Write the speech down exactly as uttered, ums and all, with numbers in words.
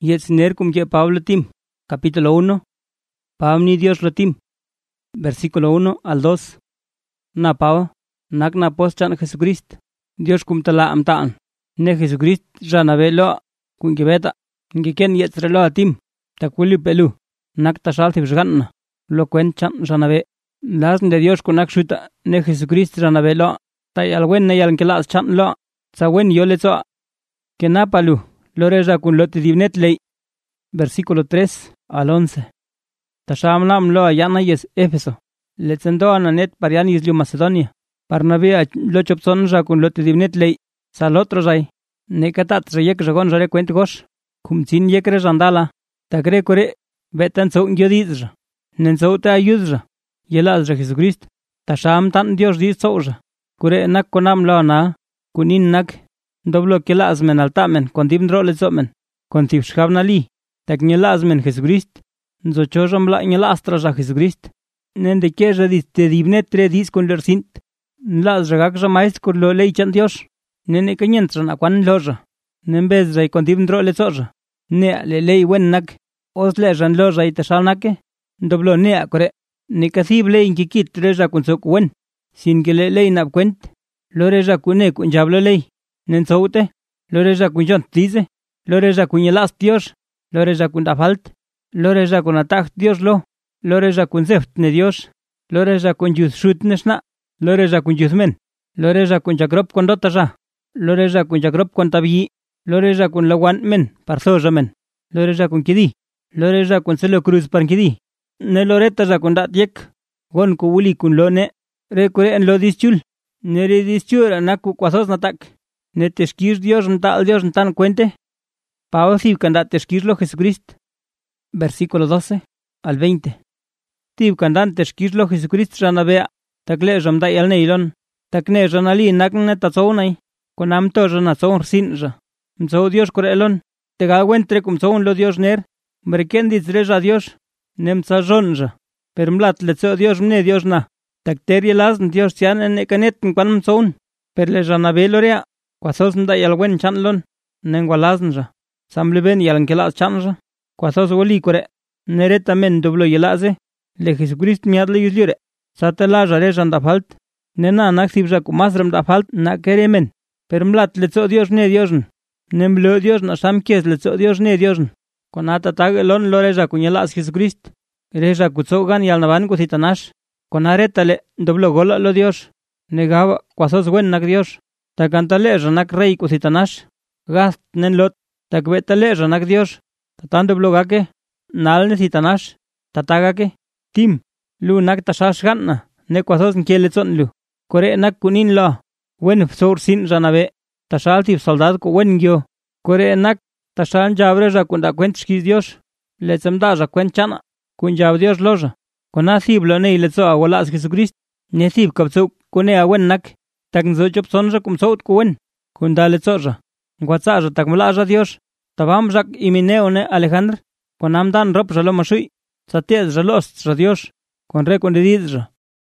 Yetzner cum ye Pablo Tim, capítulo uno. Pabni Dios Rotim, versículo uno al dos. Na Pava, nak na poschan Jesucrist, Dios cum tala amtaan. Ne Jesucrist janabe lo, cum kibeta, ngiken yetzre lo atim, takuli pelu, nak tashal tibsganna, lo cuenchan janabe. Las de Dios con akshuta, ne Jesucrist janabe lo, tay alwen ne yalkelas chan lo, sawen yolezo, que napalu, loreja kun lote divnet ley. Versículo tres al once. Tashamlam lo ayana yes Éfeso. Letzendo ananet parian islu Macedonia. Parnavia lo chopsonja kun lote divnet ley. Salotro jay. Nekatat reyek ragon jare kwent gosh. Kumzin yekre jandala. Tagre kore betan so yodizra. Nensouta ayudra. Yelazra Jesucrist. Tasham tan Dios dis soja. Kure nak konam lo na. Kunin nak. Doblo kelasmen altamen con dimdro lezomen. Con tibshkavnali. Taknyelasmen Jesucrist. Nzochojam la nyelastra ja Jesucrist. Nende keja dis te divnet tre dis con lersint. Nlas ragakja maist con lo leichan Dios. Nene kanyentran akwan loja. Nembez ray con dimdro lezoja. Nea le lei wen nak. Os lejan loja itashalnake. Doblo nea kore. Nekasib le inkikit reja kun sok wen. Sin que le lei nap kwent. Loreja kune kun jablo lei. Nenzoute. Loreja kun jont dice. Loreja kun yelas Dios. Loreja kun dafalt. Loreja kun atak Dios lo. Loreja kun zeft ne Dios. Loreja kun juz shut neshna. Loreja kun juzmen. Loreja kun jagrop kon dotaja. Loreja kun jagrop kon tabi. Loreja kun lawan men parsoja men. Loreja kun kidi. Loreja kun selo cruz par kidi. Ne loreta ja kun datyek. Gon ku wuli kun lone. Rekure en lo dischul. Ne re dischura naku kwasos natak. Ne teskir Dios ntal Dios ntan cuente. Pao si candat teskirlo Jesucrist. Versículo doce al veinte. Tib candan teskirlo Jesucrist janabea. Takle jamdai al neilon. Takne janali nakne tazounai. Con amto janazon sinja. Mzo Dios corelon. Te gawentre cum zon lo Dios ner. Mrekendis reja Dios. Nemza jonja. Permlat letzo Dios mne Dios na. Takterie lasn Dios tian en ekanet kwan zon. Per le janabeloria. Quasos ndai al wen chanlon. Nengualasnja. Sambleben yalankelas chanja. Quasos woli kore. Nereta men doblo yelase. Le Jesucrist miadle yusliure. Satela jare jandafalt. Nena naxibja kumasram dafalt na keremen. Permlat letzo Dios ne Diosn. Nemblo Dios na samkies letzo Dios ne Diosn. Konata tagelon loreja kunyelas Jesucrist. Reja kutsogan yalnaban kusitanash. Konaretale doblo gola lo Dios. Negaba quasos wen nak Dios. Takantale ranak rey kusitanash. Gast nenlot. Takbetale ranak Dios. Tatando blogake. Nal necesitanash. Tatagake. Tim. Lu nak tashash ganna. Ne quasos nkieletson lu. Kore nak kunin la. Wen sor sin janabe. Tashal tip soldad ko wen gyo. Kore nak tashan jabre ja kunda kwentskis Dios. Letzamda ja kwenchana. Kun jab Dios loja. Kona sib lo ne letzo awalas Jesucrist. Ne sib kapso kone awen nak. Tak nzo chop sonja kum sot ko wen. Kun da letzo ja. Ngwatsa ja tak mla ja Dios. Tabam jak imineo ne Alejandr. Kon amdan rop jalo mashui. Sates jalos ja Dios. Con re con dedid ja.